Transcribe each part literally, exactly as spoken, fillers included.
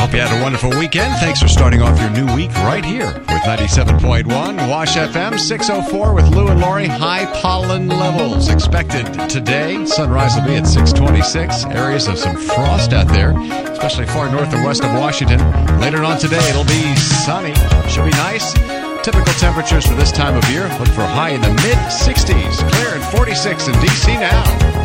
Hope you had a wonderful weekend. Thanks for starting off your new week right here with ninety-seven point one Wash F M. six oh four with Lou and Lori. High pollen levels expected today. Sunrise will be at six twenty-six. Areas of some frost out there, especially far north and west of Washington. Later on today, it'll be sunny. Should be nice. Typical temperatures for this time of year. Look for a high in the mid sixties. Clear at forty-six in D C now.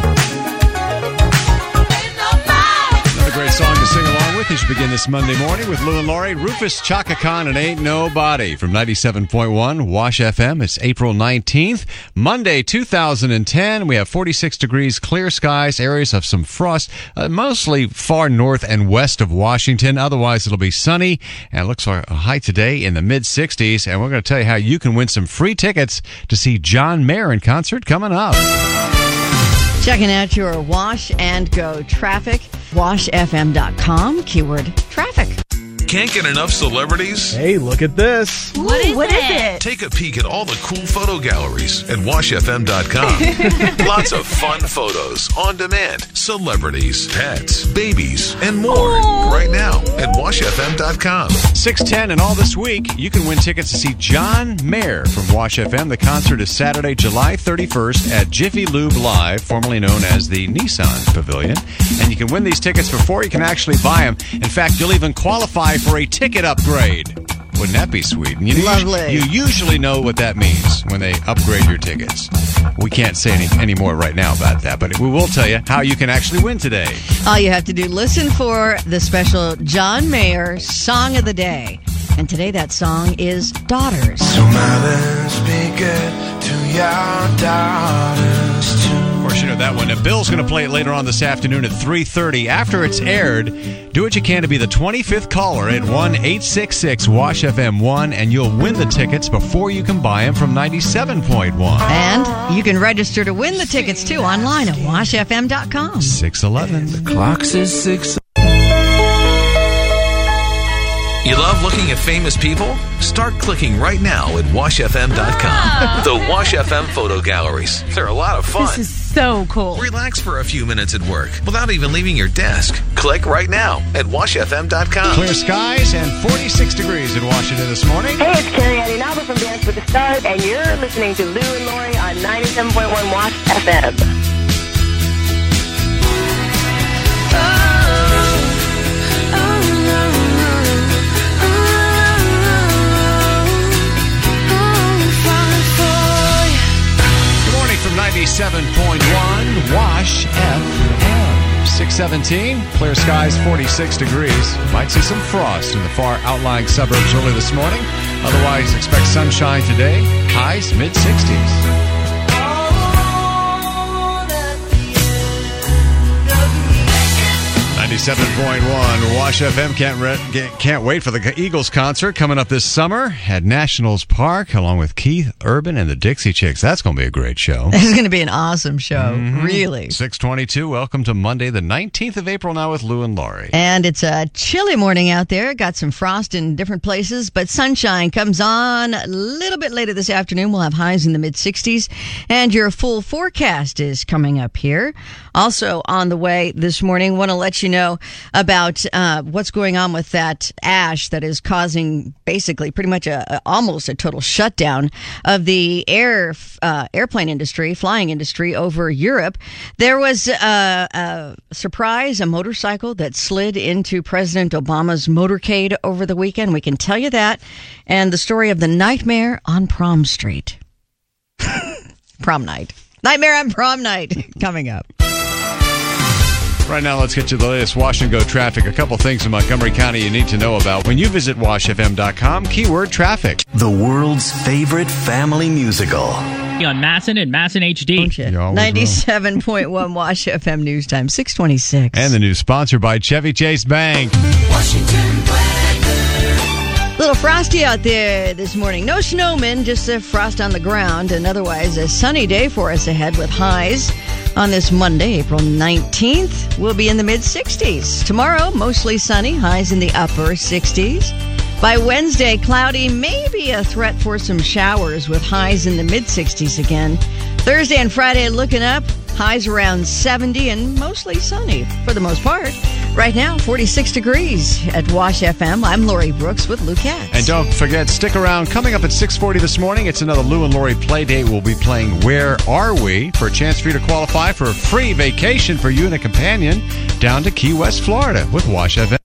Great song to sing along with. You should begin this Monday morning with Lou and Lori. Rufus Chaka Khan and Ain't Nobody from ninety-seven point one Wash F M. It's April nineteenth, Monday, two thousand ten. We have forty-six degrees, clear skies, areas of some frost, uh, mostly far north and west of Washington. Otherwise, it'll be sunny, and it looks like a high today in the mid sixties. And we're going to tell you how you can win some free tickets to see John Mayer in concert coming up. Checking out your Wash and Go traffic. wash f m dot com, keyword traffic. Can't get enough celebrities? Hey, look at this. What is, what it? is it? Take a peek at all the cool photo galleries at wash f m dot com. Lots of fun photos on demand. Celebrities, pets, babies, and more. Aww. Right now at wash f m dot com. six ten and all this week, you can win tickets to see John Mayer from Wash F M. The concert is Saturday, July thirty-first at Jiffy Lube Live, formerly known as the Nissan Pavilion. And you can win these tickets before you can actually buy them. In fact, you'll even qualify for a ticket upgrade. Wouldn't that be sweet? And you Lovely. Usually, you usually know what that means when they upgrade your tickets. We can't say any, any more right now about that, but we will tell you how you can actually win today. All you have to do, listen for the special John Mayer Song of the Day. And today that song is Daughters. So mothers, be good to your daughters too. Of course, you know that one. And Bill's going to play it later on this afternoon at three thirty. After it's aired, do what you can to be the twenty-fifth caller at one eight six six wash F M one, and you'll win the tickets before you can buy them from ninety-seven point one. And you can register to win the tickets, too, online at wash f m dot com. six eleven. The clock says six. You love looking at famous people? Start clicking right now at wash f m dot com. The Wash F M photo galleries. They're a lot of fun. This is so cool. Relax for a few minutes at work without even leaving your desk. Click right now at wash f m dot com. Clear skies and forty-six degrees in Washington this morning. Hey, it's Carrie Adinaba from Dance with the Stars, and you're listening to Lou and Lori on ninety-seven point one Wash F M. ninety-seven point one Wash F M. six seventeen, clear skies, forty-six degrees. Might see some frost in the far outlying suburbs early this morning. Otherwise, expect sunshine today. Highs mid sixties. ninety-seven point one Wash F M. Can't re- can't wait for the Eagles concert coming up this summer at Nationals Park, along with Keith Urban and the Dixie Chicks. That's going to be a great show. This is going to be an awesome show, Mm-hmm. really. six twenty-two. Welcome to Monday, the nineteenth of April. Now with Lou and Lori. And it's a chilly morning out there. Got some frost in different places, but sunshine comes on a little bit later this afternoon. We'll have highs in the mid sixties, and your full forecast is coming up here. Also on the way this morning, want to let you know about uh, what's going on with that ash that is causing basically pretty much a, a almost a total shutdown of the air uh, airplane industry, flying industry over Europe. There was a, a surprise, a motorcycle that slid into President Obama's motorcade over the weekend. We can tell you that. And the story of the nightmare on Prom Street. Prom night. Nightmare on Prom night coming up. Right now, let's get to the latest Wash and Go traffic. A couple things in Montgomery County you need to know about when you visit wash f m dot com. Keyword traffic. The world's favorite family musical. On Masson and Masson H D. ninety-seven point one Wash F M News Time, six twenty-six. And the news sponsored by Chevy Chase Bank. Washington Little frosty out there this morning. No snowmen, just a frost on the ground, and otherwise a sunny day for us ahead with highs on this Monday, April nineteenth. We'll be in the mid sixties. Tomorrow, mostly sunny, highs in the upper sixties. By Wednesday, cloudy, maybe a threat for some showers with highs in the mid sixties again. Thursday and Friday looking up, Highs around seventy and mostly sunny for the most part. Right now, forty-six degrees at Wash F M. I'm Lori Brooks with Lou Katz. And don't forget, stick around. Coming up at six forty this morning, it's another Lou and Lori play date. We'll be playing Where Are We? For a chance for you to qualify for a free vacation for you and a companion down to Key West, Florida with Wash F M.